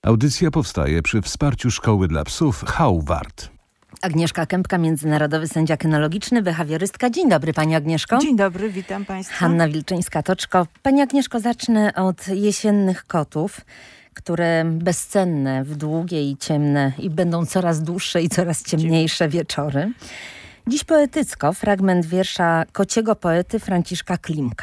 Audycja powstaje przy wsparciu Szkoły dla Psów Hauwart. Agnieszka Kępka, międzynarodowy sędzia kynologiczny, behawiorystka. Dzień dobry, pani Agnieszko. Dzień dobry, witam państwa. Hanna Wilczyńska-Toczko. Pani Agnieszko, zacznę od jesiennych kotów, które bezcenne w długie i ciemne i będą coraz dłuższe i coraz ciemniejsze wieczory. Dziś poetycko fragment wiersza kociego poety Franciszka Klimka.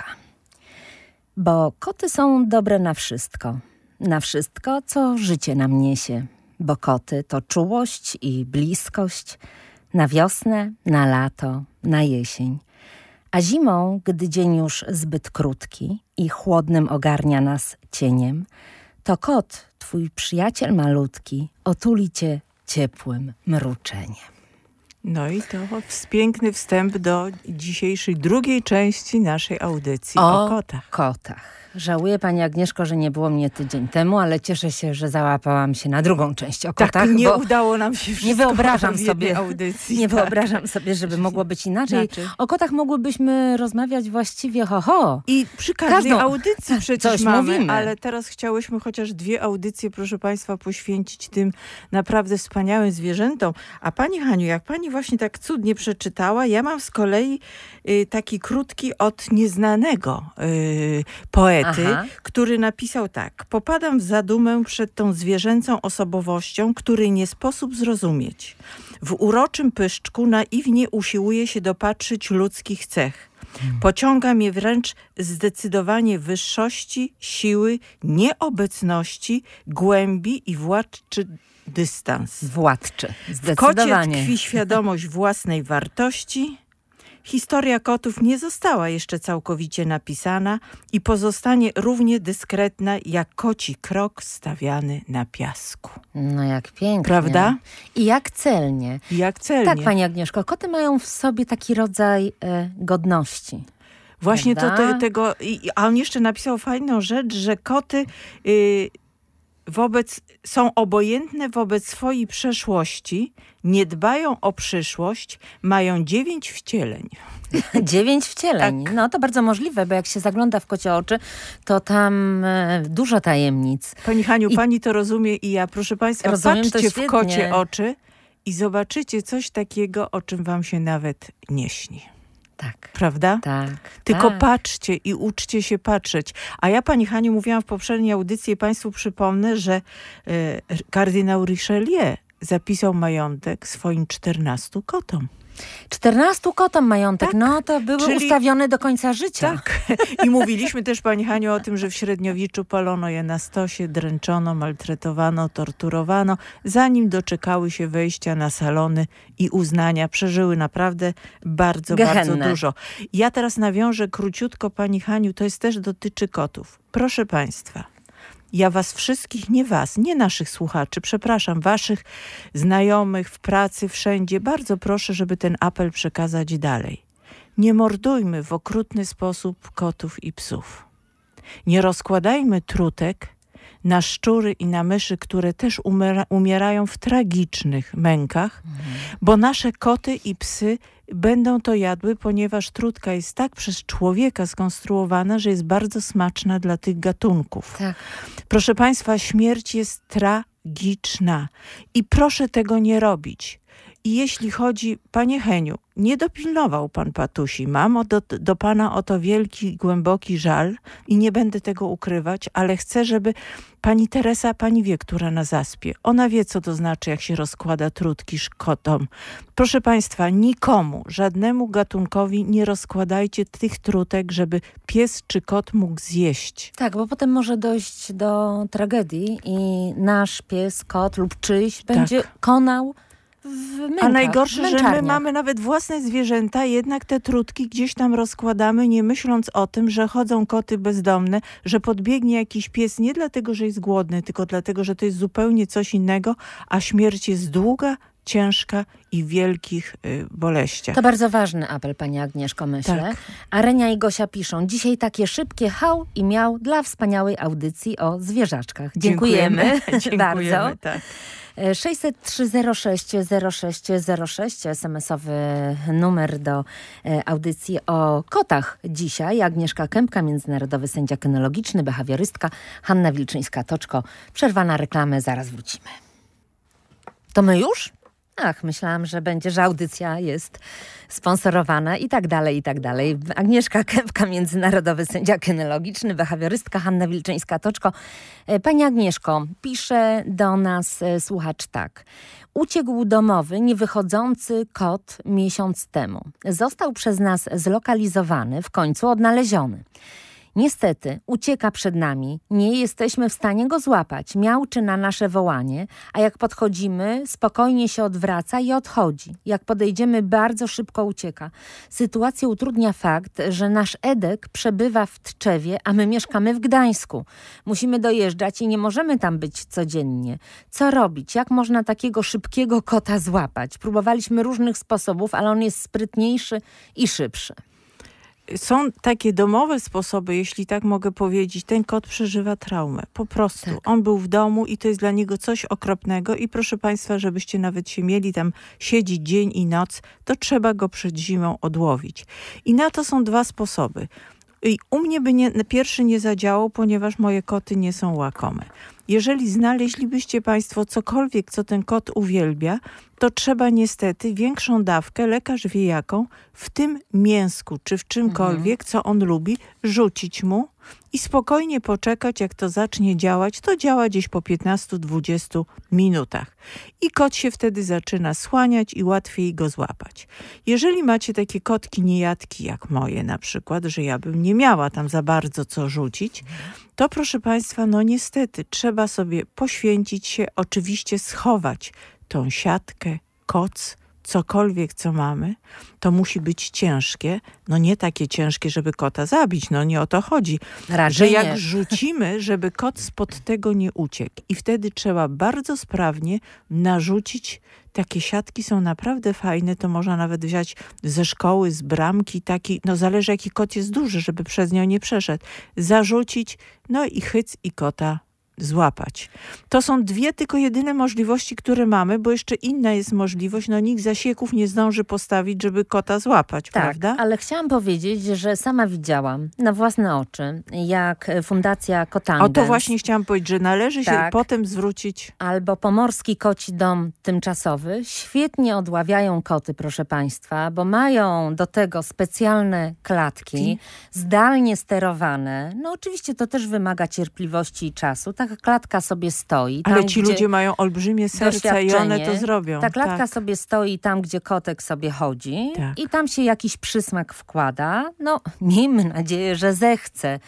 Bo koty są dobre na wszystko, co życie nam niesie. Bo koty to czułość i bliskość na wiosnę, na lato, na jesień. A zimą, gdy dzień już zbyt krótki i chłodnym ogarnia nas cieniem, to kot, twój przyjaciel malutki, otuli cię ciepłym mruczeniem. No i to piękny wstęp do dzisiejszej drugiej części naszej audycji o kotach. Żałuję, pani Agnieszko, że nie było mnie tydzień temu, ale cieszę się, że załapałam się na drugą część o kotach. Tak, nie udało nam się wszystko nie wyobrażam sobie audycji. Nie wyobrażam sobie, żeby mogło być inaczej. O kotach mogłybyśmy rozmawiać właściwie I przy każdej audycji przecież mówimy. Ale teraz chciałyśmy chociaż 2 audycje, proszę państwa, poświęcić tym naprawdę wspaniałym zwierzętom. A pani Haniu, jak pani właśnie tak cudnie przeczytała, ja mam z kolei taki krótki od nieznanego poety, który napisał tak. Popadam w zadumę przed tą zwierzęcą osobowością, której nie sposób zrozumieć. W uroczym pyszczku naiwnie usiłuje się dopatrzyć ludzkich cech. Pociąga mnie wręcz zdecydowanie wyższości, siły, nieobecności, głębi i władczy dystans. Władczy, zdecydowanie. W kocie tkwi świadomość własnej wartości. Historia kotów nie została jeszcze całkowicie napisana i pozostanie równie dyskretna jak koci krok stawiany na piasku. No jak pięknie. Prawda? I jak celnie. Tak, pani Agnieszko, koty mają w sobie taki rodzaj godności. Właśnie prawda? A on jeszcze napisał fajną rzecz, że koty są obojętne wobec swojej przeszłości, nie dbają o przyszłość, mają 9 wcieleń. 9 wcieleń. Tak. No to bardzo możliwe, bo jak się zagląda w kocie oczy, to tam dużo tajemnic. Pani Haniu, pani to rozumie i ja. Proszę państwa, patrzcie w kocie oczy i zobaczycie coś takiego, o czym wam się nawet nie śni. Tak. Prawda? Tak. Tylko patrzcie i uczcie się patrzeć. A ja, pani Haniu, mówiłam w poprzedniej audycji i państwu przypomnę, że kardynał Richelieu zapisał majątek swoim 14 kotom. 14 kotom majątek, tak, no to były ustawione do końca życia. Tak. I mówiliśmy też, pani Haniu, o tym, że w średniowieczu palono je na stosie, dręczono, maltretowano, torturowano, zanim doczekały się wejścia na salony i uznania. Przeżyły naprawdę bardzo dużo. Ja teraz nawiążę króciutko, pani Haniu, to jest też dotyczy kotów. Proszę państwa. Ja was wszystkich, nie naszych słuchaczy, przepraszam, waszych znajomych w pracy, wszędzie, bardzo proszę, żeby ten apel przekazać dalej. Nie mordujmy w okrutny sposób kotów i psów. Nie rozkładajmy trutek na szczury i na myszy, które też umierają w tragicznych mękach, bo nasze koty i psy będą to jadły, ponieważ trutka jest tak przez człowieka skonstruowana, że jest bardzo smaczna dla tych gatunków. Tak. Proszę państwa, śmierć jest tragiczna i proszę tego nie robić. I jeśli chodzi, panie Heniu, nie dopilnował pan Patusi. Mam do pana o to wielki, głęboki żal i nie będę tego ukrywać, ale chcę, żeby pani Teresa, pani wie, która na zaspie. Ona wie, co to znaczy, jak się rozkłada trutki kotom. Proszę państwa, nikomu, żadnemu gatunkowi nie rozkładajcie tych trutek, żeby pies czy kot mógł zjeść. Tak, bo potem może dojść do tragedii i nasz pies, kot lub czyjś będzie konał w mękach, a najgorsze, że my mamy nawet własne zwierzęta, jednak te trutki gdzieś tam rozkładamy, nie myśląc o tym, że chodzą koty bezdomne, że podbiegnie jakiś pies nie dlatego, że jest głodny, tylko dlatego, że to jest zupełnie coś innego, a śmierć jest długa ciężka i wielkich boleściach. To bardzo ważny apel, pani Agnieszko, myślę. Tak. A Renia i Gosia piszą, dzisiaj takie szybkie hał i miał dla wspaniałej audycji o zwierzaczkach. Dziękujemy. Bardzo. Tak. 603060606 SMS-owy numer do audycji o kotach dzisiaj. Agnieszka Kępka, międzynarodowy sędzia kynologiczny, behawiorystka, Hanna Wilczyńska-Toczko. Przerwa na reklamę, zaraz wrócimy. To my już? Ach, myślałam, że będzie, że audycja jest sponsorowana i tak dalej, i tak dalej. Agnieszka Kępka, międzynarodowy sędzia kynologiczny, behawiorystka, Hanna Wilczyńska-Toczko. Pani Agnieszko, pisze do nas słuchacz tak. Uciekł domowy, niewychodzący kot miesiąc temu. Został przez nas zlokalizowany, w końcu odnaleziony. Niestety ucieka przed nami, nie jesteśmy w stanie go złapać, miauczy na nasze wołanie, a jak podchodzimy, spokojnie się odwraca i odchodzi. Jak podejdziemy, bardzo szybko ucieka. Sytuację utrudnia fakt, że nasz Edek przebywa w Tczewie, a my mieszkamy w Gdańsku. Musimy dojeżdżać i nie możemy tam być codziennie. Co robić? Jak można takiego szybkiego kota złapać? Próbowaliśmy różnych sposobów, ale on jest sprytniejszy i szybszy. Są takie domowe sposoby, jeśli tak mogę powiedzieć. Ten kot przeżywa traumę. Po prostu. Tak. On był w domu i to jest dla niego coś okropnego i proszę państwa, żebyście nawet się mieli tam siedzieć dzień i noc, to trzeba go przed zimą odłowić. I na to są dwa sposoby. I u mnie by pierwszy nie zadziałał, ponieważ moje koty nie są łakome. Jeżeli znaleźlibyście państwo cokolwiek, co ten kot uwielbia, to trzeba niestety większą dawkę, lekarz wie jaką, w tym mięsku czy w czymkolwiek, co on lubi, rzucić mu i spokojnie poczekać, jak to zacznie działać. To działa gdzieś po 15-20 minutach. I kot się wtedy zaczyna słaniać i łatwiej go złapać. Jeżeli macie takie kotki niejadki jak moje na przykład, że ja bym nie miała tam za bardzo co rzucić, to proszę państwa, no niestety trzeba sobie poświęcić się, oczywiście schować tą siatkę, koc, cokolwiek, co mamy, to musi być ciężkie. No nie takie ciężkie, żeby kota zabić. No nie o to chodzi. Raczej że jak nie. Rzucimy, żeby kot spod tego nie uciekł. I wtedy trzeba bardzo sprawnie narzucić. Takie siatki są naprawdę fajne. To można nawet wziąć ze szkoły, z bramki. Taki, no zależy jaki kot jest duży, żeby przez nią nie przeszedł. Zarzucić, no i chyc i kota złapać. To są dwie tylko jedyne możliwości, które mamy, bo jeszcze inna jest możliwość. No nikt zasieków nie zdąży postawić, żeby kota złapać, tak, prawda? Ale chciałam powiedzieć, że sama widziałam na własne oczy, jak Fundacja Kotandens. O to właśnie chciałam powiedzieć, że należy się potem zwrócić. Albo Pomorski Koci Dom Tymczasowy. Świetnie odławiają koty, proszę państwa, bo mają do tego specjalne klatki, zdalnie sterowane. No oczywiście to też wymaga cierpliwości i czasu. Taka klatka sobie stoi. Ale ci ludzie mają olbrzymie serca i one to zrobią. Ta klatka sobie stoi tam, gdzie kotek sobie chodzi i tam się jakiś przysmak wkłada. No, miejmy nadzieję, że zechce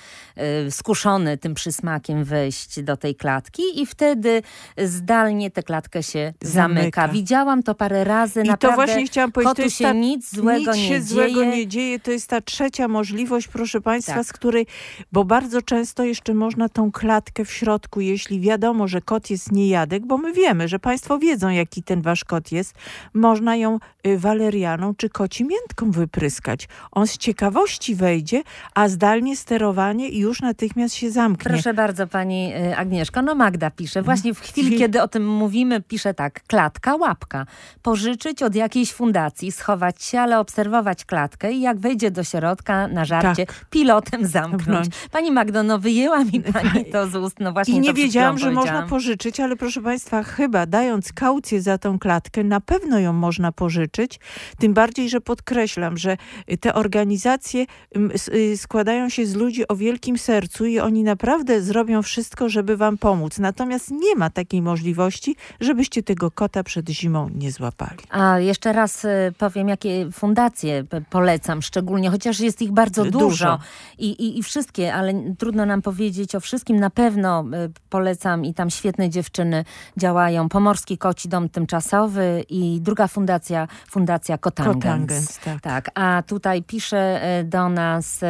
skuszony tym przysmakiem wejść do tej klatki i wtedy zdalnie tę klatkę się zamyka. Widziałam to parę razy. I naprawdę to właśnie chciałam powiedzieć, kotu się nic złego nie dzieje. To jest ta trzecia możliwość, proszę państwa, z której, bo bardzo często jeszcze można tą klatkę w środku, jeśli wiadomo, że kot jest niejadek, bo my wiemy, że państwo wiedzą, jaki ten wasz kot jest, można ją walerianą czy kocimiętką wypryskać. On z ciekawości wejdzie, a zdalnie sterowanie i już natychmiast się zamknie. Proszę bardzo, pani Agnieszko. No Magda pisze, właśnie w chwili, kiedy o tym mówimy, pisze tak, klatka, łapka. Pożyczyć od jakiejś fundacji, schować się, ale obserwować klatkę i jak wejdzie do środka na żarcie, pilotem zamknąć. Pani Magdo, no wyjęła mi pani to z ust, no właśnie. I nie wiedziałam, że można pożyczyć, ale proszę państwa, chyba dając kaucję za tą klatkę, na pewno ją można pożyczyć. Tym bardziej, że podkreślam, że te organizacje składają się z ludzi o wielkim sercu i oni naprawdę zrobią wszystko, żeby wam pomóc. Natomiast nie ma takiej możliwości, żebyście tego kota przed zimą nie złapali. A jeszcze raz powiem, jakie fundacje polecam szczególnie, chociaż jest ich bardzo dużo. I wszystkie, ale trudno nam powiedzieć o wszystkim. Na pewno polecam i tam świetne dziewczyny działają. Pomorski Koci Dom Tymczasowy i druga fundacja Kotangens. Tak. A tutaj pisze do nas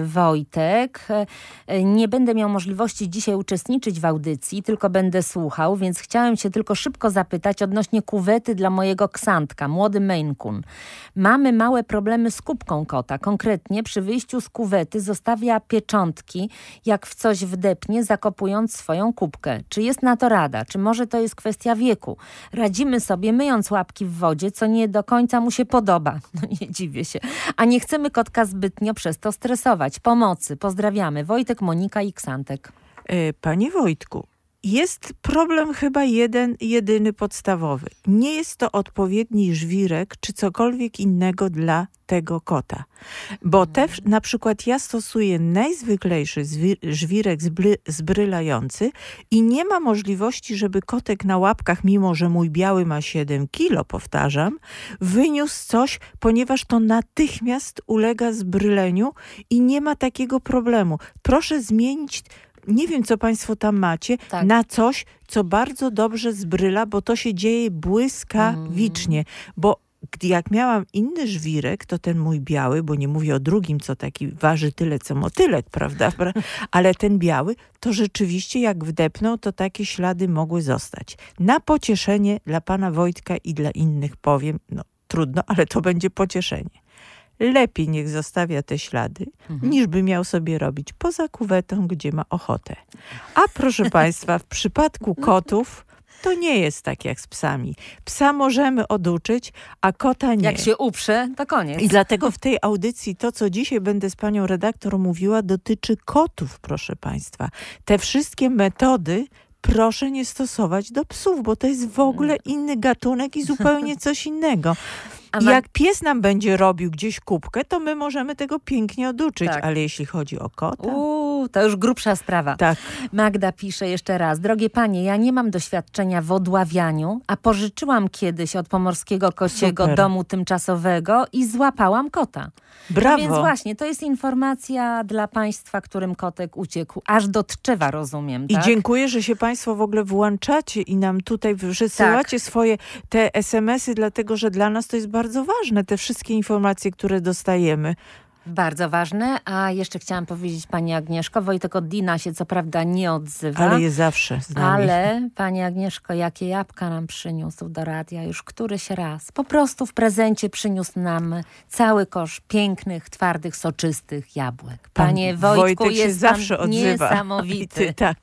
Wojtek. Nie będę miał możliwości dzisiaj uczestniczyć w audycji, tylko będę słuchał, więc chciałem się tylko szybko zapytać odnośnie kuwety dla mojego ksantka, młody Maine Coon. Mamy małe problemy z kubką kota. Konkretnie przy wyjściu z kuwety zostawia pieczątki, jak w coś wdepnie, zakopując swoją kubkę. Czy jest na to rada? Czy może to jest kwestia wieku? Radzimy sobie myjąc łapki w wodzie, co nie do końca mu się podoba. No nie dziwię się. A nie chcemy kotka zbytnio przez to stresować. Pomocy. Pozdrawiamy. Wojtek, Monika i Ksantek. Panie Wojtku, jest problem chyba jedyny podstawowy. Nie jest to odpowiedni żwirek czy cokolwiek innego dla tego kota. Bo na przykład ja stosuję najzwyklejszy żwirek zbrylający i nie ma możliwości, żeby kotek na łapkach, mimo że mój biały ma 7 kilo, powtarzam, wyniósł coś, ponieważ to natychmiast ulega zbryleniu i nie ma takiego problemu. Proszę zmienić, nie wiem, co państwo tam macie, na coś, co bardzo dobrze zbryla, bo to się dzieje błyskawicznie. Bo jak miałam inny żwirek, to ten mój biały, bo nie mówię o drugim, co taki waży tyle, co motylek, prawda? Ale ten biały, to rzeczywiście jak wdepnął, to takie ślady mogły zostać. Na pocieszenie dla pana Wojtka i dla innych powiem, no trudno, ale to będzie pocieszenie. Lepiej niech zostawia te ślady, niż by miał sobie robić poza kuwetą, gdzie ma ochotę. A proszę państwa, w przypadku kotów to nie jest tak jak z psami. Psa możemy oduczyć, a kota nie. Jak się uprze, to koniec. I dlatego w tej audycji to, co dzisiaj będę z panią redaktor mówiła, dotyczy kotów, proszę państwa. Te wszystkie metody proszę nie stosować do psów, bo to jest w ogóle inny gatunek i zupełnie coś innego. Jak pies nam będzie robił gdzieś kubkę, to my możemy tego pięknie oduczyć. Tak. Ale jeśli chodzi o kota... To już grubsza sprawa. Tak. Magda pisze jeszcze raz. Drogie panie, ja nie mam doświadczenia w odławianiu, a pożyczyłam kiedyś od Pomorskiego Kociego Domu Tymczasowego i złapałam kota. Brawo. No więc właśnie, to jest informacja dla państwa, którym kotek uciekł. Aż do Tczewa, rozumiem. I tak? dziękuję, że się państwo w ogóle włączacie i nam tutaj wysyłacie swoje te SMS-y, dlatego że dla nas to jest bardzo ważne, te wszystkie informacje, które dostajemy. Bardzo ważne, a jeszcze chciałam powiedzieć pani Agnieszko, Wojtek od Dina się co prawda nie odzywa. Ale jest zawsze z nami. Ale pani Agnieszko, jakie jabłka nam przyniósł do radia już któryś raz. Po prostu w prezencie przyniósł nam cały kosz pięknych, twardych, soczystych jabłek. Panie Wojtku, Wojtek jest się zawsze pan odzywa. niesamowity. I ty, tak.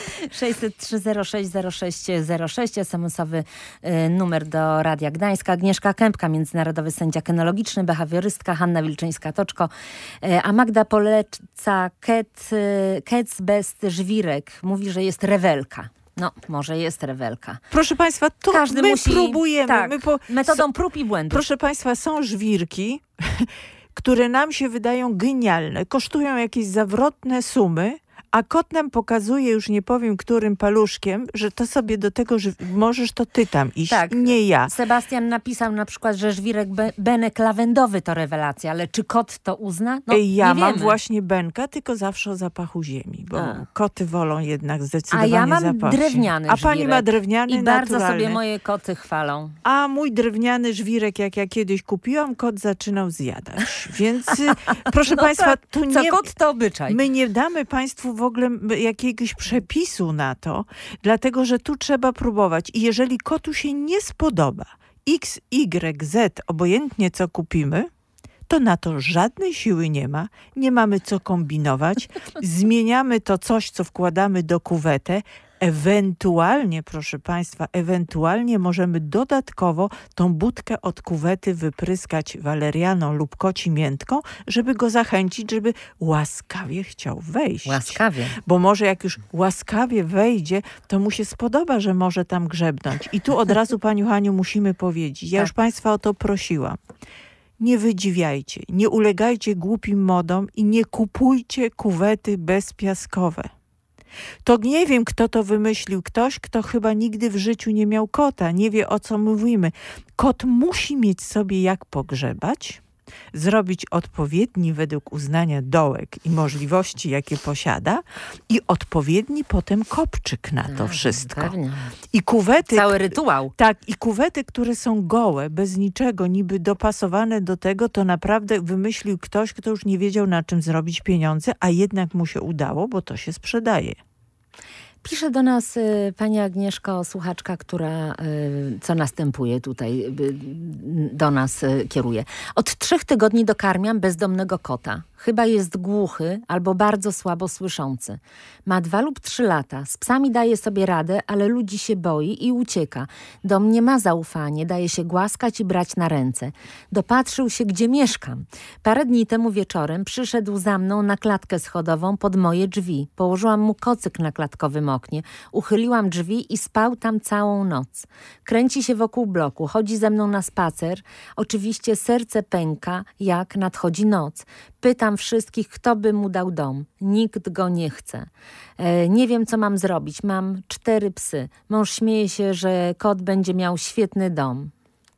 603 SMS-owy numer do Radia Gdańska. Agnieszka Kępka, międzynarodowy sędzia kynologiczny, behawiorystka, Hanna Wilczyńska-Toczko. A Magda poleca Cats Best żwirek. Mówi, że jest rewelka. No, może jest rewelka. Proszę państwa, to każdy my musi, próbujemy. Tak, metodą prób i błędów. Proszę państwa, są żwirki, które nam się wydają genialne. Kosztują jakieś zawrotne sumy, a kot nam pokazuje, już nie powiem którym paluszkiem, że to sobie do tego, że możesz to ty tam iść, nie ja. Sebastian napisał na przykład, że żwirek Benek lawendowy to rewelacja, ale czy kot to uzna? No, ja nie mam wiemy. właśnie Benka, tylko zawsze o zapachu ziemi, bo koty wolą jednak zdecydowanie zapach. A ja mam zapach drewniany żwirek. A pani ma drewniany, i naturalny. bardzo sobie moje koty chwalą. A mój drewniany żwirek, jak ja kiedyś kupiłam, kot zaczynał zjadać. Więc proszę państwa, to nie... Co kot to obyczaj. My nie damy państwu w ogóle jakiegoś przepisu na to, dlatego że tu trzeba próbować. I jeżeli kotu się nie spodoba X, Y, Z, obojętnie co kupimy, to na to żadnej siły nie ma, nie mamy co kombinować, zmieniamy to coś, co wkładamy do kuwetę, ewentualnie, proszę państwa, możemy dodatkowo tą budkę od kuwety wypryskać walerianą lub kocimiętką, żeby go zachęcić, żeby łaskawie chciał wejść. Łaskawie. Bo może jak już łaskawie wejdzie, to mu się spodoba, że może tam grzebnąć. I tu od razu, Paniu Haniu, musimy powiedzieć, ja już państwa o to prosiłam. Nie wydziwiajcie, nie ulegajcie głupim modom i nie kupujcie kuwety bezpiaskowe. To nie wiem, kto to wymyślił. Ktoś, kto chyba nigdy w życiu nie miał kota, nie wie, o co mówimy. Kot musi mieć sobie jak pogrzebać, zrobić odpowiedni według uznania dołek i możliwości, jakie posiada i odpowiedni potem kopczyk na to wszystko. Pewnie. I kuwety... Cały rytuał. Tak, i kuwety, które są gołe, bez niczego, niby dopasowane do tego, to naprawdę wymyślił ktoś, kto już nie wiedział, na czym zrobić pieniądze, a jednak mu się udało, bo to się sprzedaje. Pisze do nas pani Agnieszko, słuchaczka, która co następuje tutaj do nas kieruje. Od 3 tygodni dokarmiam bezdomnego kota. Chyba jest głuchy albo bardzo słabo słyszący. Ma 2 lub 3 lata. Z psami daje sobie radę, ale ludzi się boi i ucieka. Do mnie ma zaufanie, daje się głaskać i brać na ręce. Dopatrzył się, gdzie mieszkam. Parę dni temu wieczorem przyszedł za mną na klatkę schodową pod moje drzwi. Położyłam mu kocyk na klatkowym oknie. Uchyliłam drzwi i spał tam całą noc. Kręci się wokół bloku, chodzi ze mną na spacer. Oczywiście serce pęka, jak nadchodzi noc. Pytam wszystkich, kto by mu dał dom. Nikt go nie chce. Nie wiem, co mam zrobić. Mam 4 psy. Mąż śmieje się, że kot będzie miał świetny dom.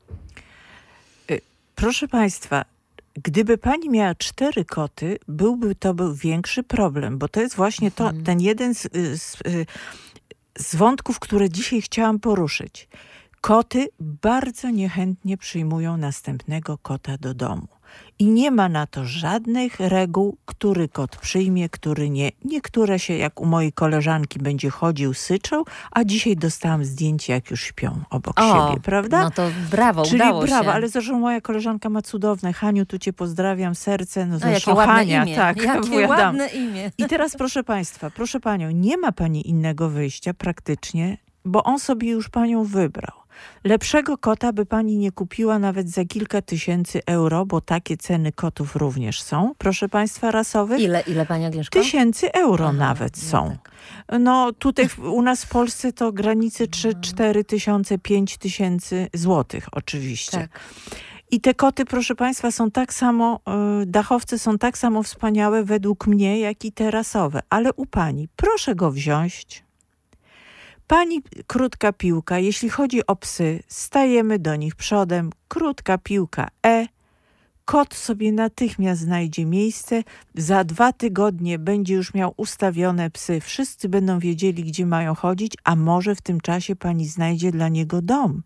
Proszę państwa, gdyby pani miała 4 koty, to był większy problem, bo to jest właśnie ten jeden z wątków, które dzisiaj chciałam poruszyć. Koty bardzo niechętnie przyjmują następnego kota do domu. I nie ma na to żadnych reguł, który kot przyjmie, który nie. Niektóre się, jak u mojej koleżanki, będzie chodził, syczał, a dzisiaj dostałam zdjęcie, jak już śpią obok siebie, prawda? No to brawo, czyli udało brawo, się. ale zresztą moja koleżanka ma cudowne. Haniu, tu cię pozdrawiam, serce. No jakie zresztą ładne Hania, imię. tak. Jakie ładne imię. I teraz proszę państwa, proszę panią, nie ma pani innego wyjścia praktycznie, bo on sobie już panią wybrał. Lepszego kota by pani nie kupiła nawet za kilka tysięcy euro, bo takie ceny kotów również są, proszę państwa, rasowych. Ile pani Agnieszko? 1000 euro nawet są. Tak. No tutaj u nas w Polsce to granice 3-4 tysiące, 5 tysięcy złotych oczywiście. Tak. I te koty, proszę państwa, są tak samo, dachowce są tak samo wspaniałe według mnie, jak i te rasowe. Ale u pani, proszę go wziąć. Pani krótka piłka, jeśli chodzi o psy, stajemy do nich przodem, krótka piłka kot sobie natychmiast znajdzie miejsce, za 2 tygodnie będzie już miał ustawione psy, wszyscy będą wiedzieli, gdzie mają chodzić, a może w tym czasie pani znajdzie dla niego dom.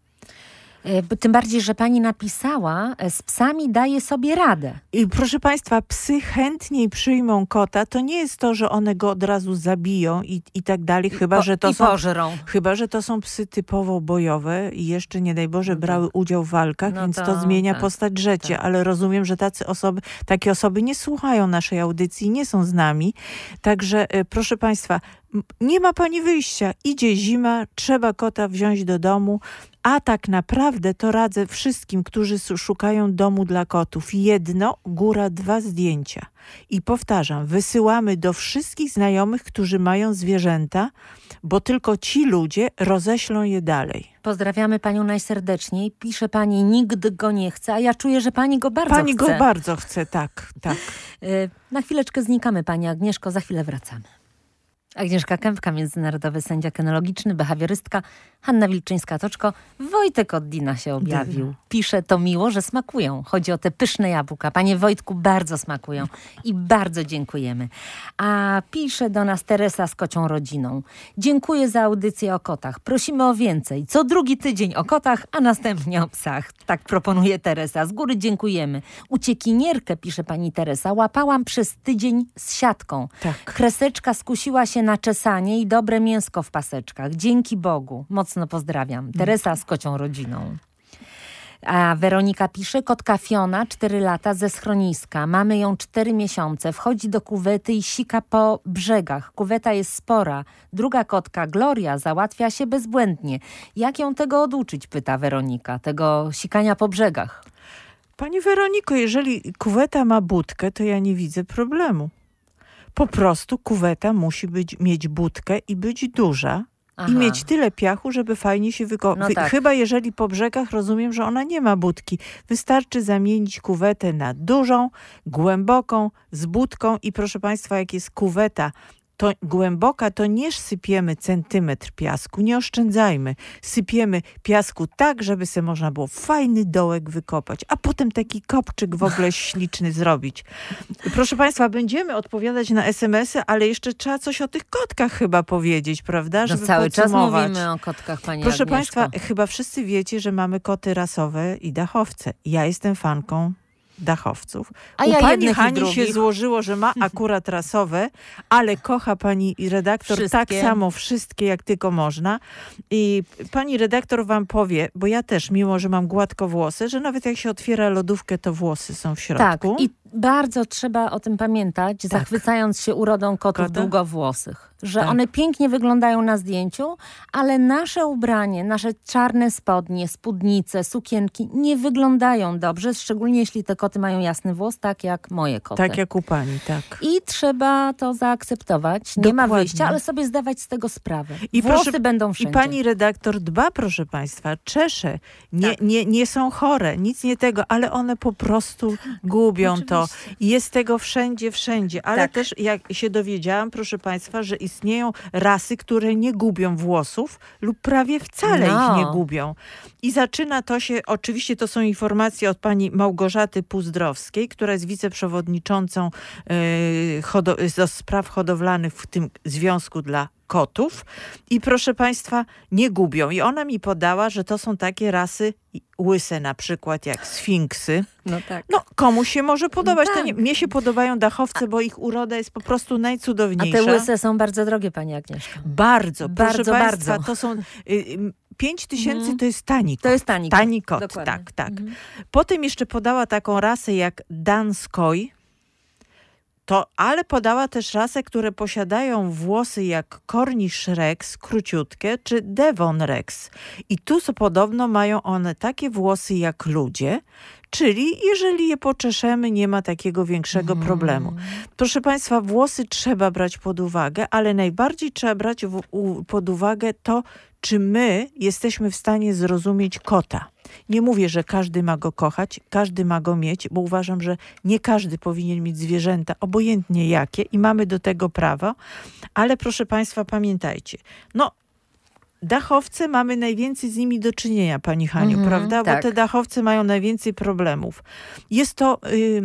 Tym bardziej, że pani napisała, z psami daje sobie radę. I proszę państwa, psy chętniej przyjmą kota. To nie jest to, że one go od razu zabiją i tak dalej, pożrą. Chyba że to są psy typowo bojowe i jeszcze, nie daj Boże, brały udział w walkach, więc to zmienia postać życia. Tak. Ale rozumiem, że takie osoby nie słuchają naszej audycji, nie są z nami. Także proszę państwa, nie ma pani wyjścia. Idzie zima, trzeba kota wziąć do domu, a tak naprawdę to radzę wszystkim, którzy szukają domu dla kotów. 1, góra 2 zdjęcia. I powtarzam, wysyłamy do wszystkich znajomych, którzy mają zwierzęta, bo tylko ci ludzie roześlą je dalej. Pozdrawiamy panią najserdeczniej. Pisze pani, nikt go nie chce, a ja czuję, że pani go bardzo chce. Pani go bardzo chce, tak. Na chwileczkę znikamy, pani Agnieszko, za chwilę wracamy. Agnieszka Kępka, międzynarodowy sędzia kynologiczny, behawiorystka, Hanna Wilczyńska-Toczko. Wojtek od Dina się objawił. Pisze, to miło, że smakują. Chodzi o te pyszne jabłka. Panie Wojtku, bardzo smakują i bardzo dziękujemy. A pisze do nas Teresa z kocią rodziną. Dziękuję za audycję o kotach. Prosimy o więcej. Co 2 tydzień o kotach, a następnie o psach. Tak proponuje Teresa. Z góry dziękujemy. Uciekinierkę, pisze pani Teresa, łapałam przez tydzień z siatką. Tak. Kreseczka skusiła się na czesanie i dobre mięsko w paseczkach. Dzięki Bogu. Mocno pozdrawiam. Teresa z kocią rodziną. A Weronika pisze, kotka Fiona, 4 lata, ze schroniska. Mamy ją 4 miesiące. Wchodzi do kuwety i sika po brzegach. Kuweta jest spora. Druga kotka, Gloria, załatwia się bezbłędnie. Jak ją tego oduczyć, pyta Weronika, tego sikania po brzegach. Pani Weroniko, jeżeli kuweta ma budkę, to ja nie widzę problemu. Po prostu kuweta musi mieć budkę i być duża. Aha. I mieć tyle piachu, żeby fajnie się tak. Chyba jeżeli po brzegach, rozumiem, że ona nie ma budki. Wystarczy zamienić kuwetę na dużą, głęboką, z budką i proszę państwa, jak jest kuweta to głęboka, to nie sypiemy centymetr piasku, nie oszczędzajmy. Sypiemy piasku tak, żeby sobie można było fajny dołek wykopać, a potem taki kopczyk w ogóle śliczny zrobić. Proszę Państwa, będziemy odpowiadać na SMS-y, ale jeszcze trzeba coś o tych kotkach chyba powiedzieć, prawda? Żeby cały czas podsumować. mówimy o kotkach, pani Proszę Agnieszko. Państwa, chyba wszyscy wiecie, że mamy koty rasowe i dachowce. Ja jestem fanką dachowców. A U ja pani jednych i Hani się drugich. złożyło, że ma akurat rasowe, ale kocha pani redaktor Wszystkie. tak samo wszystkie, jak tylko można. I pani redaktor wam powie, bo ja też, mimo że mam gładko włosy, że nawet jak się otwiera lodówkę, to włosy są w środku. Tak, i bardzo trzeba o tym pamiętać, zachwycając się urodą kotów Kota? długowłosych. Że Tak. one pięknie wyglądają na zdjęciu, ale nasze ubranie, nasze czarne spodnie, spódnice, sukienki nie wyglądają dobrze, szczególnie jeśli te koty mają jasny włos, tak jak moje koty. Tak jak u pani, tak. I trzeba to zaakceptować. Nie ma Dokładnie. wyjścia, ale sobie zdawać z tego sprawę. I Włosy będą I wszędzie. pani redaktor dba, proszę państwa, czesze. Nie są chore, nic nie tego, ale one po prostu gubią to. Jest tego wszędzie. Ale Tak. też jak się dowiedziałam, proszę państwa, że istnieją rasy, które nie gubią włosów lub prawie wcale ich nie gubią. I zaczyna to się, oczywiście to są informacje od pani Małgorzaty Puzdrowskiej, która jest wiceprzewodniczącą do spraw hodowlanych w tym Związku dla Kotów. I proszę państwa, nie gubią. I ona mi podała, że to są takie rasy łyse na przykład, jak sfinksy. No tak. No, komuś się może podobać. Tak. To nie, mnie się podobają dachowce, bo ich uroda jest po prostu A najcudowniejsza. te łyse są bardzo drogie, pani Agnieszko. Bardzo, proszę Bardzo, państwa, bardzo. to są 5 000 to jest tani kot. To jest tani. Tani kot, Dokładnie. tak. Potem jeszcze podała taką rasę jak Danskoj. Ale podała też rasę, które posiadają włosy jak Cornish Rex, króciutkie, czy Devon Rex. I tu podobno mają one takie włosy jak ludzie, czyli jeżeli je poczeszemy, nie ma takiego większego problemu. Proszę państwa, włosy trzeba brać pod uwagę, ale najbardziej trzeba brać pod uwagę to, czy my jesteśmy w stanie zrozumieć kota. Nie mówię, że każdy ma go kochać, każdy ma go mieć, bo uważam, że nie każdy powinien mieć zwierzęta, obojętnie jakie, i mamy do tego prawo. Ale proszę państwa, pamiętajcie, dachowce mamy najwięcej z nimi do czynienia, pani Haniu, prawda? tak. Bo te dachowce mają najwięcej problemów. Jest to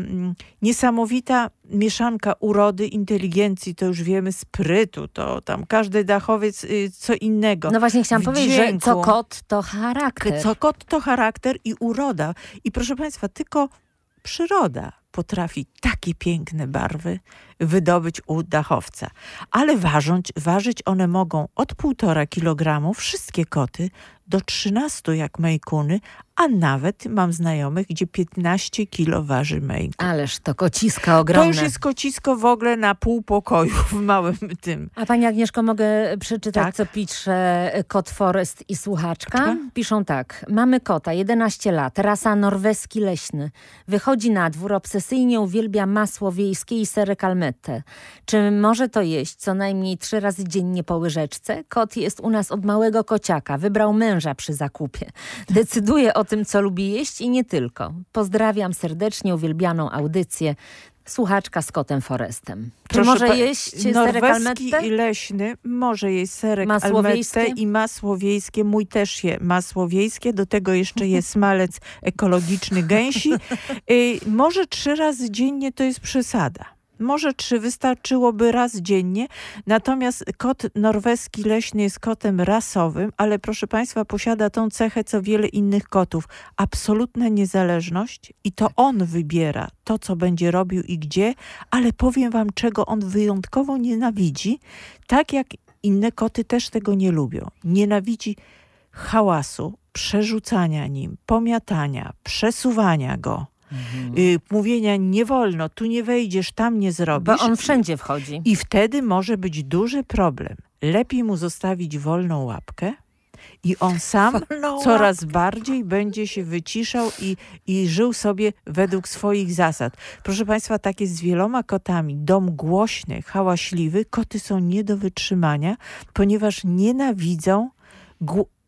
niesamowita mieszanka urody, inteligencji, to już wiemy, sprytu, to tam każdy dachowiec co innego. No właśnie chciałam powiedzieć, że wdzięku. co kot, to charakter. Co kot to charakter i uroda. I proszę państwa, tylko przyroda potrafi takie piękne barwy wydobyć u dachowca. Ale ważyć one mogą od 1,5 kg, wszystkie koty, do 13 jak mejkuny, a nawet mam znajomych, gdzie 15 kilo waży mejkun. Ależ to kociska ogromne. To już jest kocisko w ogóle na pół pokoju w małym tym. A pani Agnieszko, mogę przeczytać, Tak. co pisze Kot Forest i słuchaczka? Piszą tak. Mamy kota, 11 lat, rasa norweski leśny. Wychodzi na dwór, obsesyjnie uwielbia masło wiejskie i serek almette. Czy może to jeść co najmniej 3 razy dziennie po łyżeczce? Kot jest u nas od małego kociaka. Wybrał męża przy zakupie. Decyduje o tym, co lubi jeść i nie tylko. Pozdrawiam serdecznie uwielbianą audycję. Słuchaczka z Kotem Forestem. Czy może jeść serek norweski almette? i leśny może jeść serek Masło almette wiejskie? i masło wiejskie. Mój też je masło wiejskie. Do tego jeszcze jest smalec ekologiczny gęsi. Może 3 razy dziennie to jest przesada. Może 3 wystarczyłoby raz dziennie. Natomiast kot norweski leśny jest kotem rasowym, ale proszę państwa, posiada tą cechę, co wiele innych kotów. Absolutna niezależność i to on wybiera to, co będzie robił i gdzie, ale powiem wam, czego on wyjątkowo nienawidzi, tak jak inne koty też tego nie lubią. Nienawidzi hałasu, przerzucania nim, pomiatania, przesuwania go. Mówienia nie wolno, tu nie wejdziesz, tam nie zrobisz. Bo on wszędzie wchodzi. I wtedy może być duży problem. Lepiej mu zostawić wolną łapkę i on sam coraz bardziej będzie się wyciszał i żył sobie według swoich zasad. Proszę państwa, tak jest z wieloma kotami. Dom głośny, hałaśliwy. Koty są nie do wytrzymania, ponieważ nienawidzą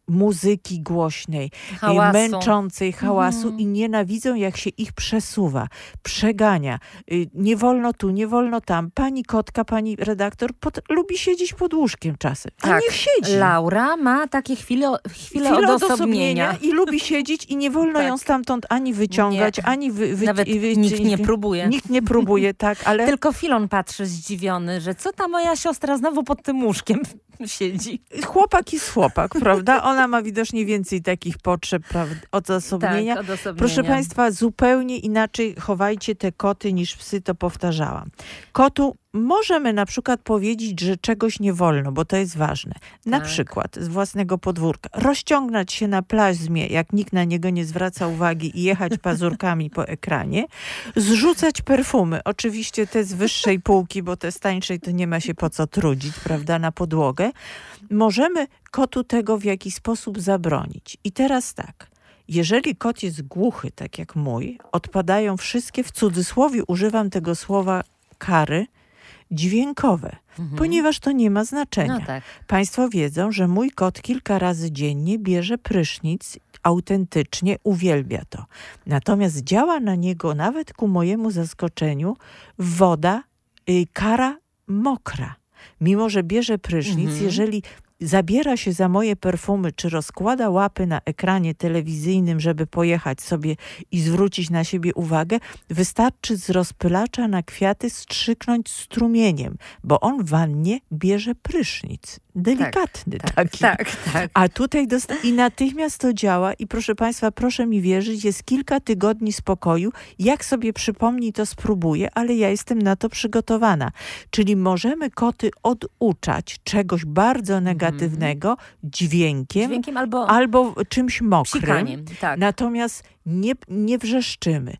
muzyki głośnej, Hałasu. męczącej hałasu i nienawidzą, jak się ich przesuwa, przegania. Nie wolno tu, nie wolno tam. Pani kotka, pani redaktor lubi siedzieć pod łóżkiem czasem. A niech siedzi. Laura ma takie chwile odosobnienia. I lubi siedzieć i nie wolno ją stamtąd ani wyciągać, ani Nawet nikt nie próbuje. Nikt nie próbuje, tak, ale... Tylko Filon patrzy zdziwiony, że co ta moja siostra znowu pod tym łóżkiem siedzi. Chłopak jest chłopak, prawda? Ona ma widocznie więcej takich potrzeb, prawda, odosobnienia. Tak, odosobnienia. Proszę Państwa, zupełnie inaczej chowajcie te koty niż psy, to powtarzałam. Kotu możemy na przykład powiedzieć, że czegoś nie wolno, bo to jest ważne. Na przykład z własnego podwórka. Rozciągnąć się na plażmie, jak nikt na niego nie zwraca uwagi i jechać pazurkami po ekranie. Zrzucać perfumy. Oczywiście te z wyższej półki, bo te z tańszej to nie ma się po co trudzić, prawda, na podłogę. Możemy kotu tego w jakiś sposób zabronić. I teraz tak. Jeżeli kot jest głuchy, tak jak mój, odpadają wszystkie, w cudzysłowie używam tego słowa, kary dźwiękowe, ponieważ to nie ma znaczenia. No tak. Państwo wiedzą, że mój kot kilka razy dziennie bierze prysznic, autentycznie uwielbia to. Natomiast działa na niego, nawet ku mojemu zaskoczeniu, woda, kara mokra. Mimo że bierze prysznic, jeżeli zabiera się za moje perfumy, czy rozkłada łapy na ekranie telewizyjnym, żeby pojechać sobie i zwrócić na siebie uwagę, wystarczy z rozpylacza na kwiaty strzyknąć strumieniem, bo on w wannie bierze prysznic. Delikatny taki. Tak. A tutaj i natychmiast to działa i proszę Państwa, proszę mi wierzyć, jest kilka tygodni spokoju. Jak sobie przypomni, to spróbuję, ale ja jestem na to przygotowana. Czyli możemy koty oduczać czegoś bardzo negatywnego dźwiękiem albo czymś mokrym. Psikaniem, tak. Natomiast nie wrzeszczymy,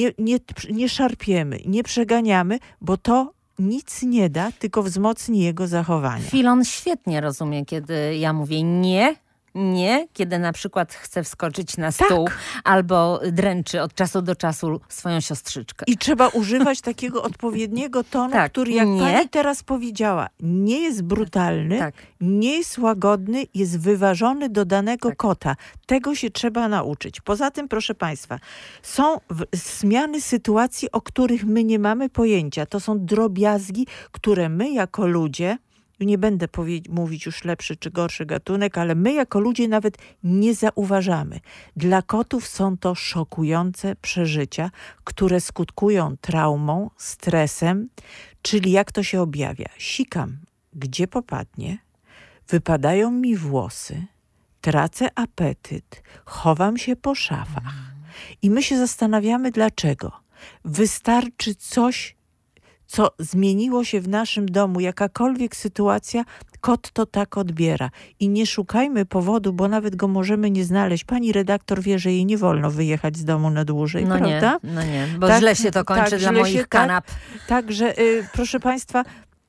nie szarpiemy, nie przeganiamy, bo to nic nie da, tylko wzmocni jego zachowania. Filon świetnie rozumie, kiedy ja mówię nie, kiedy na przykład chce wskoczyć na stół albo dręczy od czasu do czasu swoją siostrzyczkę. I trzeba używać takiego odpowiedniego tonu, który, jak pani teraz powiedziała, nie jest brutalny, nie jest łagodny, jest wyważony do danego kota. Tego się trzeba nauczyć. Poza tym, proszę Państwa, są zmiany sytuacji, o których my nie mamy pojęcia. To są drobiazgi, które my jako ludzie, nie będę mówić już lepszy czy gorszy gatunek, ale my jako ludzie nawet nie zauważamy. Dla kotów są to szokujące przeżycia, które skutkują traumą, stresem, czyli jak to się objawia? Sikam, gdzie popadnie, wypadają mi włosy, tracę apetyt, chowam się po szafach. I my się zastanawiamy, dlaczego. Wystarczy coś, co zmieniło się w naszym domu, jakakolwiek sytuacja, kot to tak odbiera. I nie szukajmy powodu, bo nawet go możemy nie znaleźć. Pani redaktor wie, że jej nie wolno wyjechać z domu na dłużej, prawda? Nie, bo źle się to kończy dla moich kanap. Także, proszę Państwa,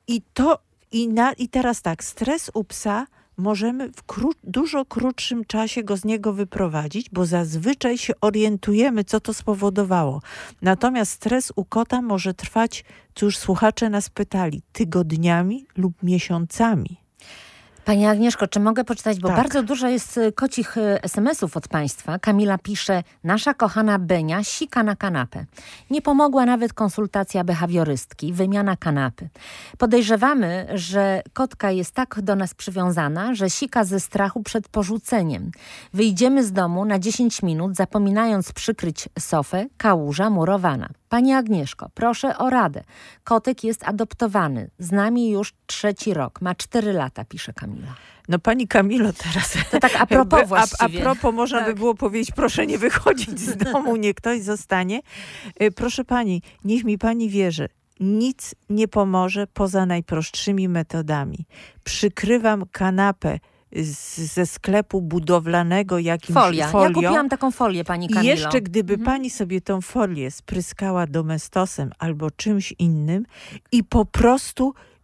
i teraz tak, stres u psa możemy w dużo krótszym czasie go z niego wyprowadzić, bo zazwyczaj się orientujemy, co to spowodowało. Natomiast stres u kota może trwać, co już słuchacze nas pytali, tygodniami lub miesiącami. Pani Agnieszko, czy mogę poczytać, bo bardzo dużo jest kocich SMS-ów od Państwa. Kamila pisze, nasza kochana Benia sika na kanapę. Nie pomogła nawet konsultacja behawiorystki, wymiana kanapy. Podejrzewamy, że kotka jest tak do nas przywiązana, że sika ze strachu przed porzuceniem. Wyjdziemy z domu na 10 minut, zapominając przykryć sofę, kałuża murowana. Pani Agnieszko, proszę o radę. Kotek jest adoptowany. Z nami już 3. rok. Ma 4 lata, pisze Kamila. No pani Kamilo teraz... To tak a propos właściwie. A propos można by było powiedzieć, proszę nie wychodzić z domu, niech ktoś zostanie. Proszę pani, niech mi pani wierzy. Nic nie pomoże poza najprostszymi metodami. Przykrywam kanapę ze sklepu budowlanego jakimś folią. Ja kupiłam taką folię, pani Kamilo. I jeszcze gdyby pani sobie tą folię spryskała domestosem albo czymś innym i po prostu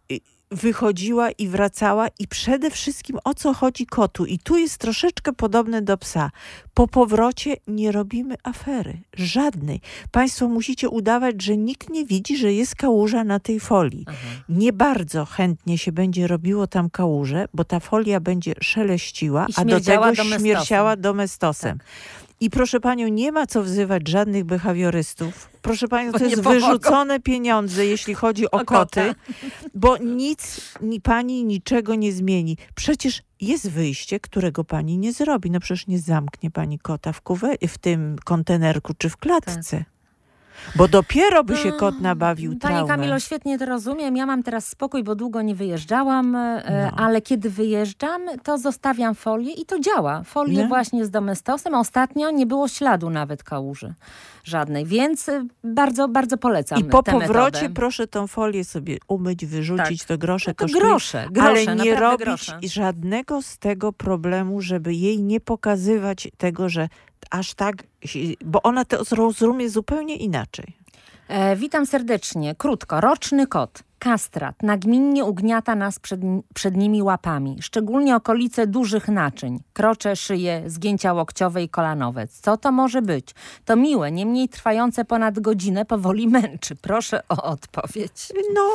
wychodziła i wracała i przede wszystkim o co chodzi kotu. I tu jest troszeczkę podobne do psa. Po powrocie nie robimy afery. Żadnej. Państwo musicie udawać, że nikt nie widzi, że jest kałuża na tej folii. Nie bardzo chętnie się będzie robiło tam kałużę, bo ta folia będzie szeleściła, a do tego śmierciała domestosem. Tak. I proszę panią, nie ma co wzywać żadnych behawiorystów. Proszę panią, to jest wyrzucone pieniądze, jeśli chodzi o koty, bo nic pani niczego nie zmieni. Przecież jest wyjście, którego pani nie zrobi. No przecież nie zamknie pani kota w tym kontenerku czy w klatce. Tak. Bo dopiero by się kot nabawił traumę. Pani Kamilo, świetnie to rozumiem. Ja mam teraz spokój, bo długo nie wyjeżdżałam, ale kiedy wyjeżdżam, to zostawiam folię i to działa. Folię właśnie z domestosem. Ostatnio nie było śladu nawet kałuży żadnej, więc bardzo, bardzo polecam. I po tę powrocie metodę. Proszę tą folię sobie umyć, wyrzucić, to grosze kosztuje. Grosze, ale nie robić grosze. Żadnego z tego problemu, żeby jej nie pokazywać tego, że aż tak, bo ona to zrozumie zupełnie inaczej. Witam serdecznie. Krótko. Roczny kot. Kastrat nagminnie ugniata nas przed nimi łapami, szczególnie okolice dużych naczyń, krocze, szyje, zgięcia łokciowe i kolanowe. Co to może być? To miłe, niemniej trwające ponad godzinę powoli męczy. Proszę o odpowiedź.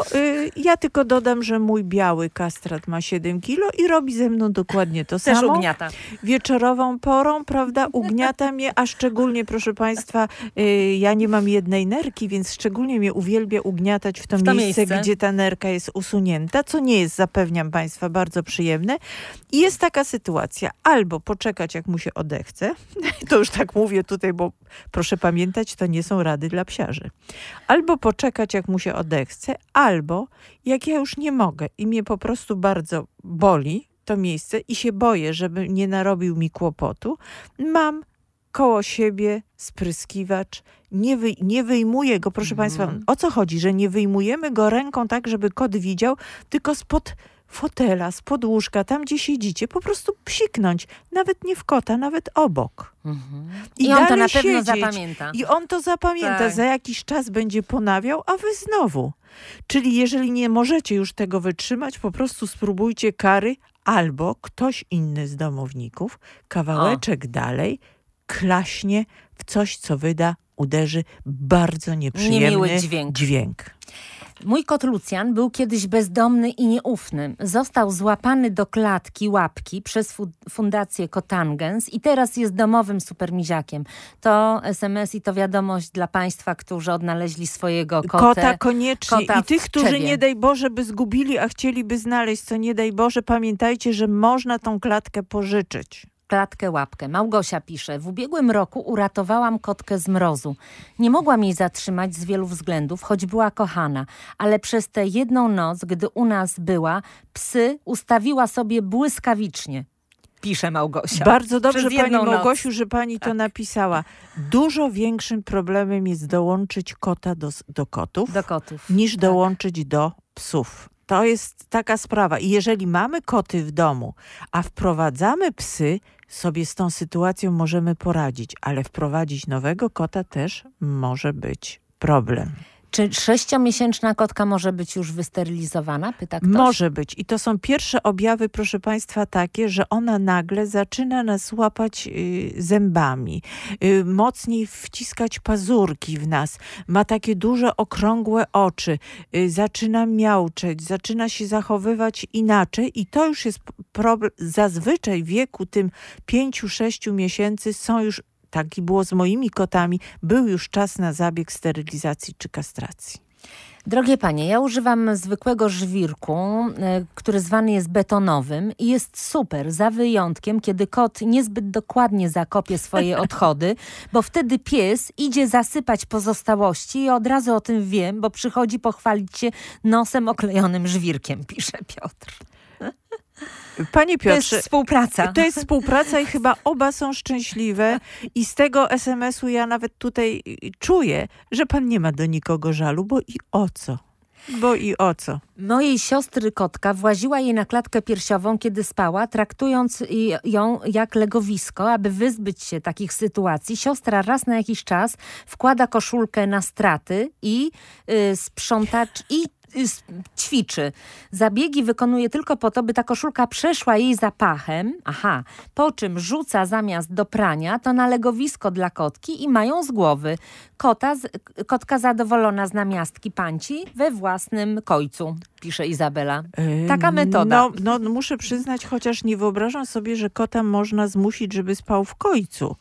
Ja tylko dodam, że mój biały kastrat ma 7 kilo i robi ze mną dokładnie to samo. Też ugniata. Wieczorową porą, prawda, ugniata mnie, a szczególnie, proszę państwa, ja nie mam jednej nerki, więc szczególnie mnie uwielbia ugniatać w to miejsce, gdzie ta nerka jest usunięta, co nie jest, zapewniam państwa, bardzo przyjemne. I jest taka sytuacja, albo poczekać, jak mu się odechce, to już tak mówię tutaj, bo proszę pamiętać, to nie są rady dla psiarzy. Albo poczekać, jak mu się odechce, albo jak ja już nie mogę i mnie po prostu bardzo boli to miejsce i się boję, żeby nie narobił mi kłopotu, mam koło siebie spryskiwacz, nie wyjmuję go, proszę państwa, o co chodzi, że nie wyjmujemy go ręką tak, żeby kot widział, tylko spod fotela, spod łóżka, tam gdzie siedzicie, po prostu psiknąć, nawet nie w kota, nawet obok. I on to na pewno zapamięta. I on to zapamięta, tak. Za jakiś czas będzie ponawiał, a wy znowu. Czyli jeżeli nie możecie już tego wytrzymać, po prostu spróbujcie kary, albo ktoś inny z domowników, kawałeczek dalej, klaśnie w coś, co uderzy bardzo nieprzyjemny dźwięk. Mój kot Lucjan był kiedyś bezdomny i nieufny. Został złapany do klatki łapki przez Fundację Kotangens i teraz jest domowym supermiziakiem. To SMS i to wiadomość dla państwa, którzy odnaleźli swojego kota koniecznie. I tych, którzy nie daj Boże by zgubili, a chcieliby znaleźć, co nie daj Boże, pamiętajcie, że można tą klatkę pożyczyć. Klatkę łapkę. Małgosia pisze, w ubiegłym roku uratowałam kotkę z mrozu. Nie mogłam jej zatrzymać z wielu względów, choć była kochana, ale przez tę jedną noc, gdy u nas była, psy ustawiła sobie błyskawicznie. Pisze Małgosia. Bardzo dobrze pani Małgosiu, że pani to napisała. Dużo większym problemem jest dołączyć kota do kotów, niż dołączyć do psów. To jest taka sprawa. I jeżeli mamy koty w domu, a wprowadzamy psy, sobie z tą sytuacją możemy poradzić, ale wprowadzić nowego kota też może być problem. Czy 6-miesięczna kotka może być już wysterylizowana? Pyta ktoś. Może być. I to są pierwsze objawy, proszę państwa, takie, że ona nagle zaczyna nas łapać zębami, mocniej wciskać pazurki w nas, ma takie duże, okrągłe oczy, zaczyna miauczeć, zaczyna się zachowywać inaczej i to już jest problem. Zazwyczaj w wieku tym 5-6 miesięcy są już, taki było z moimi kotami, był już czas na zabieg sterylizacji czy kastracji. Drogie panie, ja używam zwykłego żwirku, który zwany jest betonowym i jest super, za wyjątkiem, kiedy kot niezbyt dokładnie zakopie swoje odchody, bo wtedy pies idzie zasypać pozostałości i od razu o tym wiem, bo przychodzi pochwalić się nosem oklejonym żwirkiem, pisze Piotr. Panie Piotrze, to jest współpraca. To jest współpraca i chyba oba są szczęśliwe i z tego SMS-u ja nawet tutaj czuję, że pan nie ma do nikogo żalu, bo i o co? Mojej siostry kotka właziła jej na klatkę piersiową, kiedy spała, traktując ją jak legowisko, aby wyzbyć się takich sytuacji. Siostra raz na jakiś czas wkłada koszulkę na straty i sprzątacz i ćwiczy. Zabiegi wykonuje tylko po to, by ta koszulka przeszła jej zapachem, po czym rzuca zamiast do prania to na legowisko dla kotki i mają z głowy. Kotka zadowolona z namiastki panci we własnym kojcu, pisze Izabela. Taka metoda. No, muszę przyznać, chociaż nie wyobrażam sobie, że kota można zmusić, żeby spał w kojcu.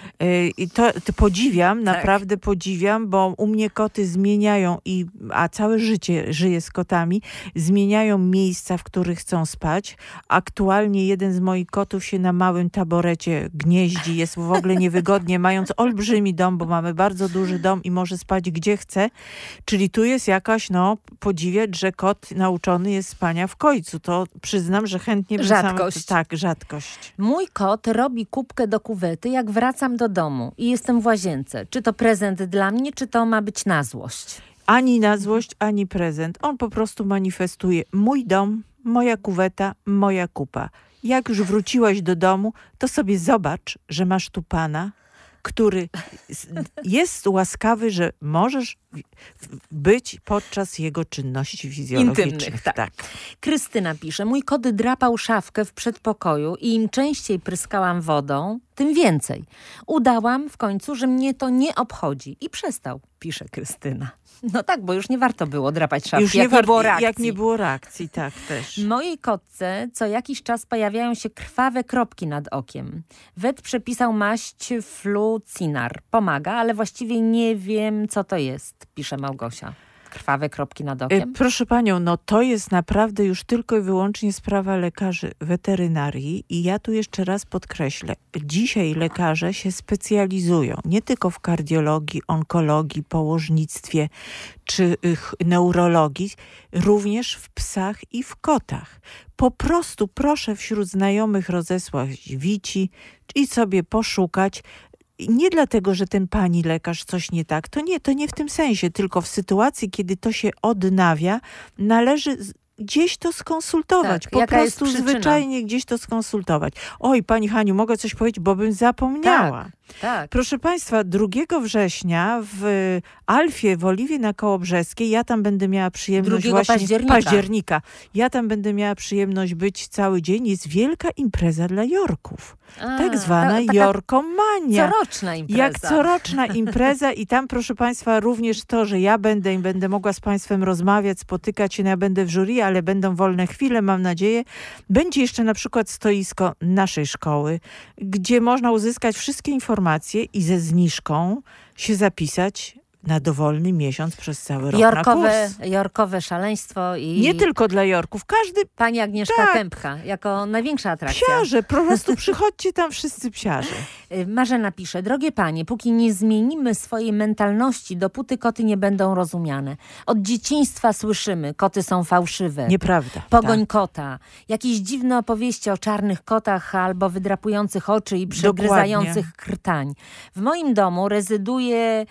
I to podziwiam, naprawdę podziwiam, bo u mnie koty zmieniają, a całe życie żyję z kotami, zmieniają miejsca, w których chcą spać. Aktualnie jeden z moich kotów się na małym taborecie gnieździ, jest w ogóle niewygodnie, mając olbrzymi dom, bo mamy bardzo duży dom i może spać gdzie chce. Czyli tu jest jakaś, podziwiać, że kot nauczony jest spania w kojcu. To przyznam, że chętnie bym rzadkość. Rzadkość. Mój kot robi kubkę do kuwety, jak wracam do domu i jestem w łazience. Czy to prezent dla mnie, czy to ma być na złość? Ani na złość, ani prezent. On po prostu manifestuje mój dom, moja kuweta, moja kupa. Jak już wróciłaś do domu, to sobie zobacz, że masz tu pana, który jest łaskawy, że możesz być podczas jego czynności fizjologicznych. Intymnych, tak. Krystyna pisze, mój kot drapał szafkę w przedpokoju i im częściej pryskałam wodą, tym więcej. Udałam w końcu, że mnie to nie obchodzi i przestał, pisze Krystyna. No tak, bo już nie warto było drapać szafki, już jak nie było reakcji. Jak nie było reakcji, tak też. Mojej kotce co jakiś czas pojawiają się krwawe kropki nad okiem. Vet przepisał maść Flucinar. Pomaga, ale właściwie nie wiem, co to jest, pisze Małgosia. Krwawe kropki nad okiem? Proszę panią, to jest naprawdę już tylko i wyłącznie sprawa lekarzy weterynarii i ja tu jeszcze raz podkreślę. Dzisiaj lekarze się specjalizują nie tylko w kardiologii, onkologii, położnictwie czy neurologii, również w psach i w kotach. Po prostu proszę wśród znajomych rozesłać wici i sobie poszukać. Nie dlatego, że ten pani lekarz coś nie tak. To nie w tym sensie, tylko w sytuacji, kiedy to się odnawia, należy gdzieś to skonsultować. Tak, po jaka prostu jest przyczyna? zwyczajnie gdzieś to skonsultować. Oj, pani Haniu, mogę coś powiedzieć, bo bym zapomniała. Tak. Proszę państwa, 2 września w Alfie w Oliwie na Kołobrzeskiej, ja tam będę miała przyjemność 2 października. Ja tam będę miała przyjemność być cały dzień. Jest wielka impreza dla Jorków. Tak zwana Jorkomania. Coroczna impreza. Jak coroczna impreza i tam, proszę państwa, również to, że ja będę mogła z państwem rozmawiać, spotykać się, ja będę w jury, ale będą wolne chwile, mam nadzieję. Będzie jeszcze na przykład stoisko naszej szkoły, gdzie można uzyskać wszystkie informacje i ze zniżką się zapisać na dowolny miesiąc przez cały rok na kurs. Jorkowe szaleństwo i... Nie tylko dla Jorków, każdy... Pani Agnieszka Kępka, jako największa atrakcja. Psiarze, po prostu przychodźcie tam wszyscy psiarze. Marzena pisze, drogie panie, póki nie zmienimy swojej mentalności, dopóty koty nie będą rozumiane. Od dzieciństwa słyszymy, koty są fałszywe. Nieprawda. Pogoń kota. Jakieś dziwne opowieści o czarnych kotach albo wydrapujących oczy i przegryzających krtań. W moim domu rezyduje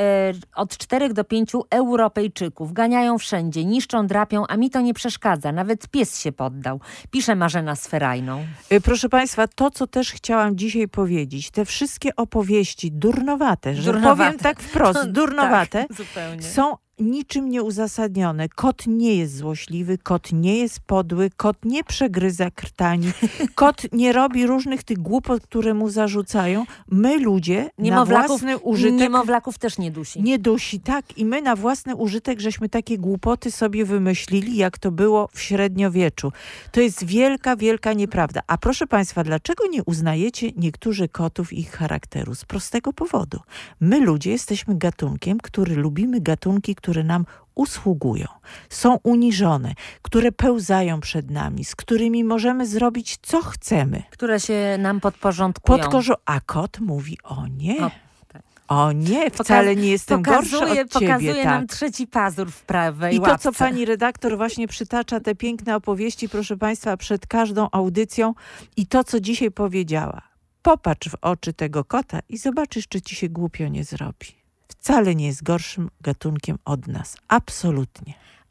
od 4 do 5 Europejczyków. Ganiają wszędzie, niszczą, drapią, a mi to nie przeszkadza. Nawet pies się poddał. Pisze Marzena Sferajną. Proszę państwa, to co też chciałam dzisiaj powiedzieć, te wszystkie opowieści durnowate, że powiem tak wprost, durnowate, tak, są niczym nieuzasadnione. Kot nie jest złośliwy, kot nie jest podły, kot nie przegryza krtani, kot nie robi różnych tych głupot, które mu zarzucają. My ludzie na własny użytek... Niemowlaków też nie dusi. Nie dusi, tak. I my na własny użytek żeśmy takie głupoty sobie wymyślili, jak to było w średniowieczu. To jest wielka, wielka nieprawda. A proszę państwa, dlaczego nie uznajecie niektórzy kotów ich charakteru? Z prostego powodu. My ludzie jesteśmy gatunkiem, który lubimy gatunki, które nam usługują, są uniżone, które pełzają przed nami, z którymi możemy zrobić co chcemy. Które się nam podporządkują. A kot mówi, o nie. O nie, wcale nie jestem gorszy od ciebie. Pokazuje nam trzeci pazur w prawej łapce. I to, co pani redaktor właśnie przytacza, te piękne opowieści, proszę państwa, przed każdą audycją i to, co dzisiaj powiedziała. Popatrz w oczy tego kota i zobaczysz, czy ci się głupio nie zrobi. Wcale nie jest gorszym gatunkiem od nas. Absolutnie.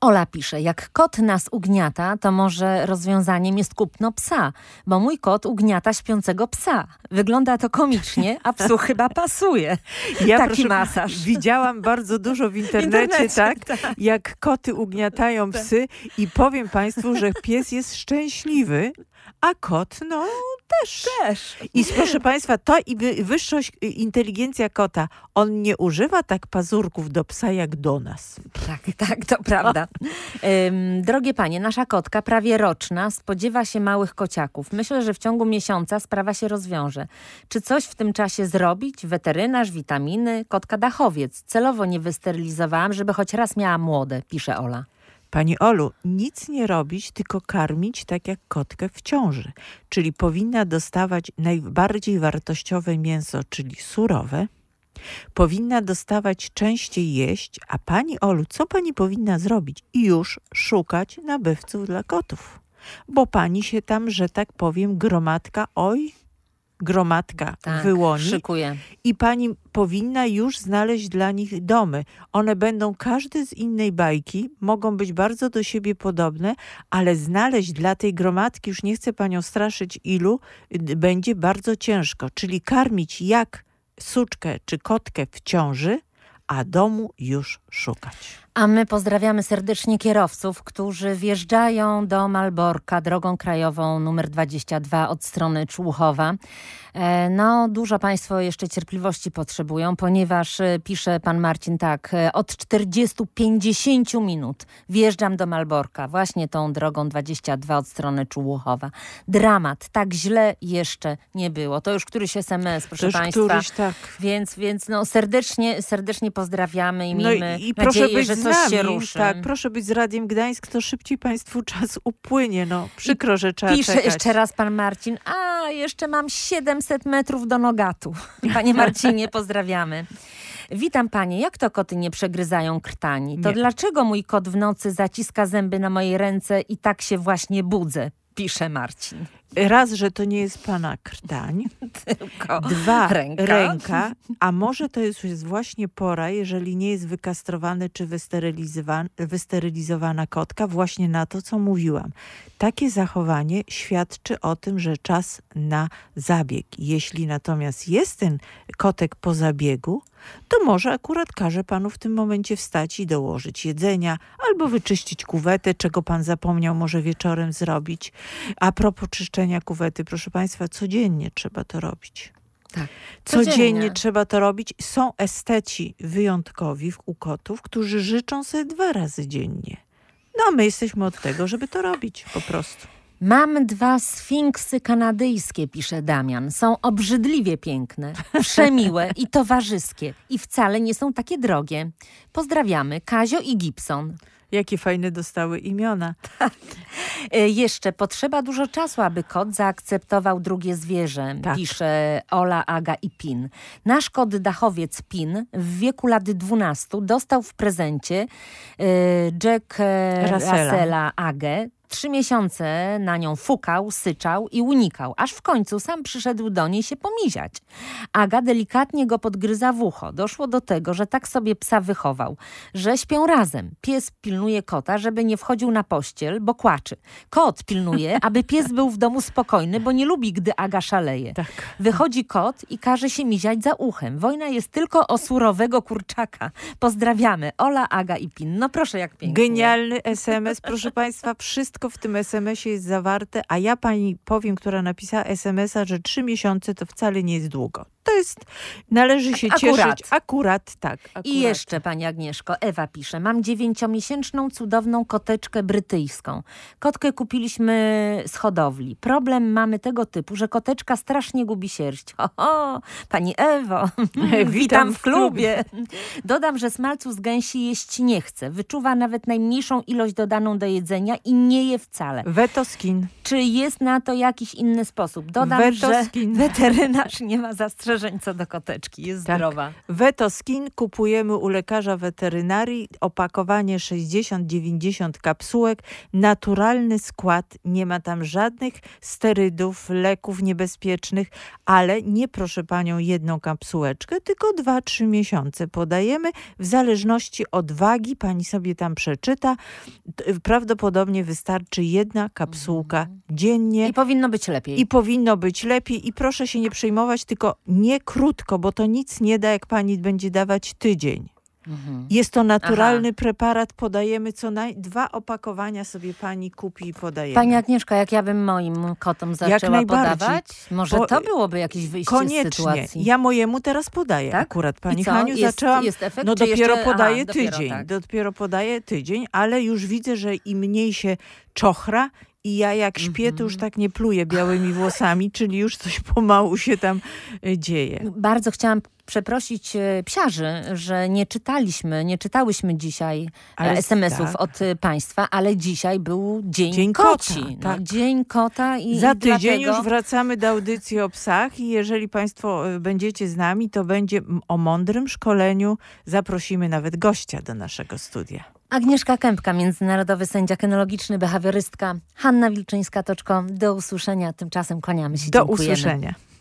Ola pisze, jak kot nas ugniata, to może rozwiązaniem jest kupno psa, bo mój kot ugniata śpiącego psa. Wygląda to komicznie, a psu chyba pasuje. Taki masaż. Widziałam bardzo dużo w internecie, tak? Jak koty ugniatają psy i powiem państwu, że pies jest szczęśliwy, a kot, no też. I proszę państwa, to i wyższość, inteligencja kota, on nie używa tak pazurków do psa jak do nas. Tak, to prawda. Drogie panie, nasza kotka, prawie roczna, spodziewa się małych kociaków. Myślę, że w ciągu miesiąca sprawa się rozwiąże. Czy coś w tym czasie zrobić? Weterynarz, witaminy, kotka dachowiec. Celowo nie wysterylizowałam, żeby choć raz miała młode, pisze Ola. Pani Olu, nic nie robić, tylko karmić tak jak kotkę w ciąży. Czyli powinna dostawać najbardziej wartościowe mięso, czyli surowe. Powinna dostawać częściej jeść, a pani Olu, co pani powinna zrobić? I już szukać nabywców dla kotów. Bo pani się tam, że tak powiem, gromadka wyłoni. Szykuje. I pani powinna już znaleźć dla nich domy. One będą każdy z innej bajki, mogą być bardzo do siebie podobne, ale znaleźć dla tej gromadki, już nie chcę panią straszyć ilu, będzie bardzo ciężko. Czyli karmić jak suczkę czy kotkę w ciąży, a domu już szukać. A my pozdrawiamy serdecznie kierowców, którzy wjeżdżają do Malborka drogą krajową numer 22 od strony Człuchowa. No, dużo państwo jeszcze cierpliwości potrzebują, ponieważ pisze pan Marcin tak, od 40-50 minut wjeżdżam do Malborka, właśnie tą drogą 22 od strony Człuchowa. Dramat, tak źle jeszcze nie było. To już któryś SMS, proszę państwa. Tak. Więc no, serdecznie pozdrawiamy i no miejmy proszę nadzieję, być że z coś nami. się ruszy. Tak, proszę być z Radiem Gdańsk, to szybciej państwu czas upłynie. No, przykro, że trzeba Pisze czekać. jeszcze raz pan Marcin, jeszcze mam 700 metrów do Nogatu. Panie Marcinie, pozdrawiamy. Witam panie, jak to koty nie przegryzają krtani? To dlaczego mój kot w nocy zaciska zęby na mojej ręce i tak się właśnie budzę? Pisze Marcin. Raz, że to nie jest pana krtań. Tylko 2, ręka. A może to jest właśnie pora, jeżeli nie jest wykastrowany czy wysterylizowana kotka, właśnie na to, co mówiłam. Takie zachowanie świadczy o tym, że czas na zabieg. Jeśli natomiast jest ten kotek po zabiegu, to może akurat każe panu w tym momencie wstać i dołożyć jedzenia, albo wyczyścić kuwetę, czego pan zapomniał może wieczorem zrobić. A propos czyszczenia kuwety, proszę państwa, codziennie trzeba to robić. Tak. Codziennie trzeba to robić. Są esteci wyjątkowi u kotów, którzy życzą sobie 2 razy dziennie. No a my jesteśmy od tego, żeby to robić po prostu. Mam 2 sfinksy kanadyjskie, pisze Damian. Są obrzydliwie piękne, przemiłe i towarzyskie. I wcale nie są takie drogie. Pozdrawiamy, Kazio i Gibson. Jakie fajne dostały imiona. Jeszcze potrzeba dużo czasu, aby kot zaakceptował drugie zwierzę, pisze Ola, Aga i Pin. Nasz kot dachowiec Pin w wieku lat 12 dostał w prezencie Jack Russella Agę. 3 miesiące na nią fukał, syczał i unikał, aż w końcu sam przyszedł do niej się pomiziać. Aga delikatnie go podgryza w ucho. Doszło do tego, że tak sobie psa wychował, że śpią razem. Pies pilnuje kota, żeby nie wchodził na pościel, bo kłaczy. Kot pilnuje, aby pies był w domu spokojny, bo nie lubi, gdy Aga szaleje. Tak. Wychodzi kot i każe się miziać za uchem. Wojna jest tylko o surowego kurczaka. Pozdrawiamy. Ola, Aga i Pin. No proszę, jak pięknie. Genialny SMS. Proszę państwa, wszystko w tym SMS-ie jest zawarte, a ja pani powiem, która napisała SMS-a, że 3 miesiące to wcale nie jest długo. To jest, należy się cieszyć. Akurat, tak. I jeszcze, pani Agnieszko, Ewa pisze, mam 9-miesięczną cudowną koteczkę brytyjską. Kotkę kupiliśmy z hodowli. Problem mamy tego typu, że koteczka strasznie gubi sierść. Pani Ewo, witam w klubie. Dodam, że smalcu z gęsi jeść nie chce. Wyczuwa nawet najmniejszą ilość dodaną do jedzenia i nie je wcale. Vetoskin. Czy jest na to jakiś inny sposób? Dodam, że weterynarz nie ma zastrzeżeń zastrzeżeń co do koteczki. Jest zdrowa. Vetoskin kupujemy u lekarza weterynarii. Opakowanie 60-90 kapsułek. Naturalny skład. Nie ma tam żadnych sterydów, leków niebezpiecznych, ale nie, proszę panią, jedną kapsułeczkę, tylko 2-3 miesiące podajemy. W zależności od wagi, pani sobie tam przeczyta, prawdopodobnie wystarczy jedna kapsułka dziennie. I powinno być lepiej. I proszę się nie przejmować, tylko nie krótko, bo to nic nie da, jak pani będzie dawać tydzień. Jest to naturalny preparat, podajemy 2 opakowania sobie pani kupi i podajemy. Pani Agnieszka, jak ja bym moim kotom zaczęła podawać, może to byłoby jakieś wyjście z sytuacji. Ja mojemu teraz podaję. Tak? Akurat pani Haniu, zaczęłam. Jest efekt, no dopiero podaję tydzień. Dopiero podaję tydzień, ale już widzę, że im mniej się czochra, i ja jak śpię, to już tak nie pluję białymi włosami, czyli już coś pomału się tam dzieje. Bardzo chciałam przeprosić psiarzy, że nie czytałyśmy dzisiaj SMS-ów od państwa, ale dzisiaj był Dzień Koci. Tak. Dzień Kota i za tydzień dlatego... już wracamy do audycji o psach i jeżeli państwo będziecie z nami, to będzie o mądrym szkoleniu. Zaprosimy nawet gościa do naszego studia. Agnieszka Kępka, międzynarodowy sędzia kynologiczny, behawiorystka, Hanna Wilczyńska-Toczko. Do usłyszenia. Tymczasem kłaniamy się. Do Dziękujemy. usłyszenia.